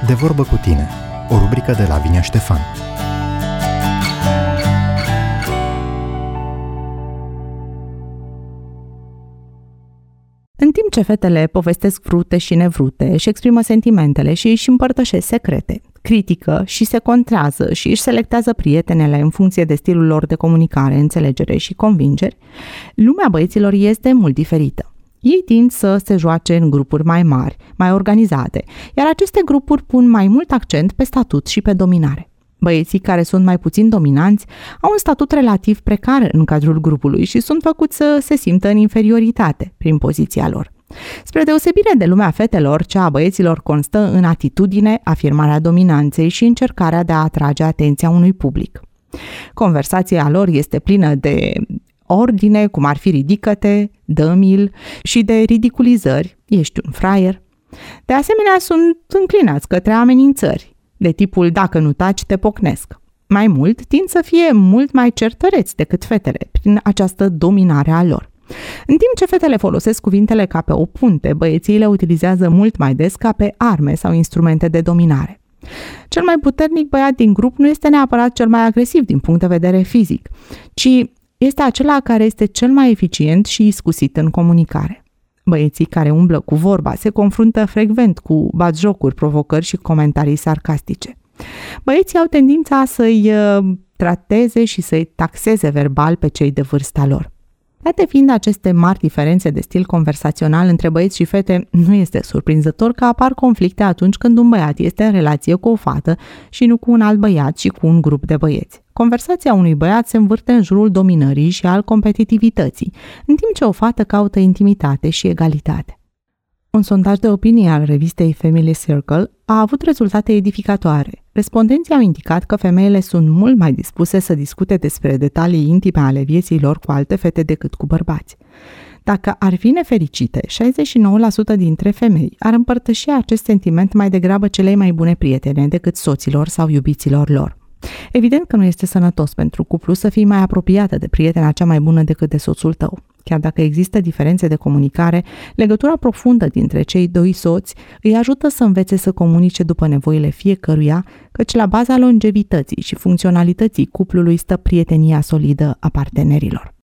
De vorbă cu tine, o rubrică de Lavinia Ștefan. În timp ce fetele povestesc vrute și nevrute și exprimă sentimentele și își împărtășesc secrete, critică și se contrează și își selectează prietenele în funcție de stilul lor de comunicare, înțelegere și convingeri, lumea băieților este mult diferită. Ei tind să se joace în grupuri mai mari, mai organizate, iar aceste grupuri pun mai mult accent pe statut și pe dominare. Băieții care sunt mai puțin dominanți au un statut relativ precar în cadrul grupului și sunt făcuți să se simtă în inferioritate prin poziția lor. Spre deosebire de lumea fetelor, cea a băieților constă în atitudine, afirmarea dominanței și încercarea de a atrage atenția unui public. Conversația lor este plină de ordine, cum ar fi ridică-te, dă-mi-l, și de ridiculizări, ești un fraier. De asemenea, sunt înclinați către amenințări, de tipul dacă nu taci, te pocnesc. Mai mult, tind să fie mult mai certăreți decât fetele, prin această dominare a lor. În timp ce fetele folosesc cuvintele ca pe o punte, băieții le utilizează mult mai des ca pe arme sau instrumente de dominare. Cel mai puternic băiat din grup nu este neapărat cel mai agresiv din punct de vedere fizic, ci este acela care este cel mai eficient și iscusit în comunicare. Băieții care umblă cu vorba se confruntă frecvent cu batjocuri, provocări și comentarii sarcastice. Băieții au tendința să-i trateze și să-i taxeze verbal pe cei de vârsta lor. Date fiind aceste mari diferențe de stil conversațional între băieți și fete, nu este surprinzător că apar conflicte atunci când un băiat este în relație cu o fată și nu cu un alt băiat și cu un grup de băieți. Conversația unui băiat se învârte în jurul dominării și al competitivității, în timp ce o fată caută intimitate și egalitate. Un sondaj de opinie al revistei Family Circle a avut rezultate edificatoare. Respondenții au indicat că femeile sunt mult mai dispuse să discute despre detalii intime ale vieții lor cu alte fete decât cu bărbați. Dacă ar fi nefericite, 69% dintre femei ar împărtăși acest sentiment mai degrabă celei mai bune prietene decât soților sau iubiților lor. Evident că nu este sănătos pentru cuplu să fii mai apropiată de prietena cea mai bună decât de soțul tău. Chiar dacă există diferențe de comunicare, legătura profundă dintre cei doi soți îi ajută să învețe să comunice după nevoile fiecăruia, căci la baza longevității și funcționalității cuplului stă prietenia solidă a partenerilor.